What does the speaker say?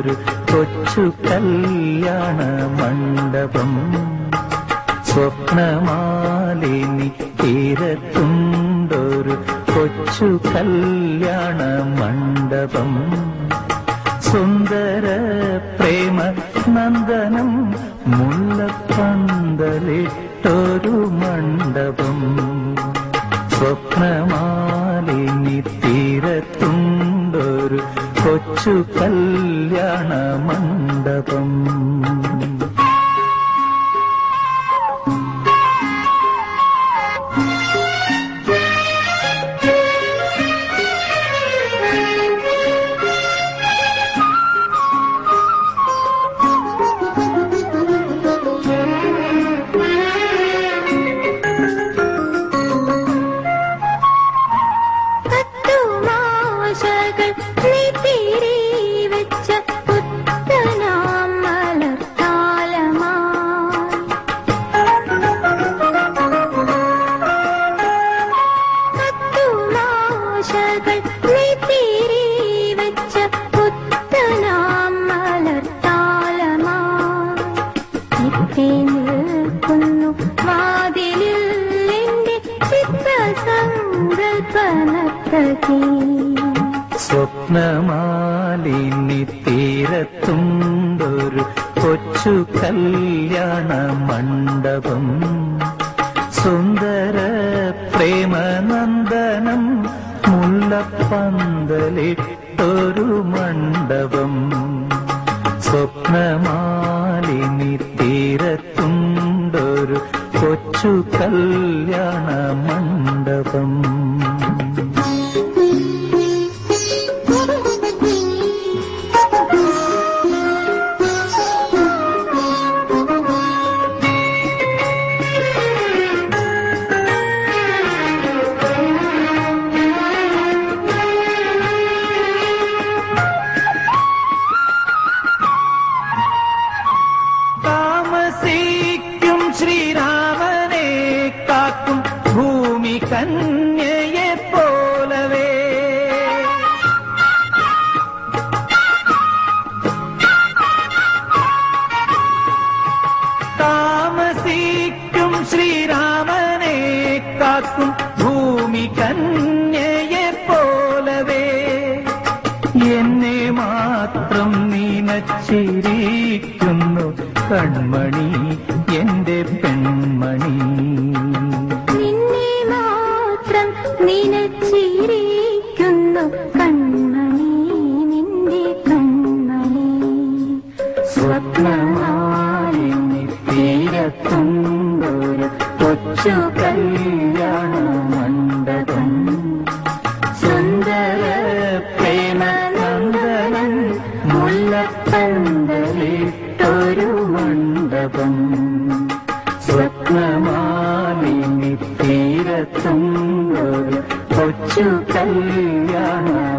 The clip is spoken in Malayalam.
തീരത്തുണ്ടൊരു കൊച്ചു കല്യാണ മണ്ഡപം. സ്വപ്നമാലിനി തീരത്തുണ്ടൊരു കൊച്ചു കല്യാണ മണ്ഡപം. സുന്ദര പ്രേമ നന്ദനം മുല്ലപ്പന്തലിട്ടൊരു മണ്ഡപം. സ്വപ്നമാലിനി തീരത്തുണ്ടൊരു കൊച്ചു കല്യാണ മണ്ഡപം. സ്വപ്നമാലിനി തീരത്തുണ്ടൊരു കൊച്ചു കല്യാണ മണ്ഡപം. സുന്ദര പ്രേമനന്ദനം മുല്ലപ്പന്തലിട്ടൊരു മണ്ഡപം. സ്വപ്നമാലിനി തീരത്തുണ്ടൊരു കൊച്ചു കല്യാണ മണ്ഡപം. ശ്രീരാമനെ കാക്കും ഭൂമി കന്യയെ പോലവേ. താമസിക്കും ശ്രീരാമനെ കാക്കും ഭൂമി കന്യയെ പോലവേ. എന്നെ മാത്രം നനച്ചിരിക്കുന്നു കൺമണി എന്റെ പെൺമണി. നിന്നെ മാത്രം നനച്ചിരിക്കുന്നു കൺമണി നിന്റെ കൺമണി. സ്വപ്നമാലിനി തീരത്തുണ്ടൊരു കൊച്ചു കല്യാണ മണ്ഡപം. സുന്ദര പ്രേമനന്ദനം മുല്ലപ്പന്തലിട്ടൊരു മണ്ഡപം. സ്വപ്നമാലിനി തീരത്തുണ്ടൊരു കൊച്ചു കല്യാണ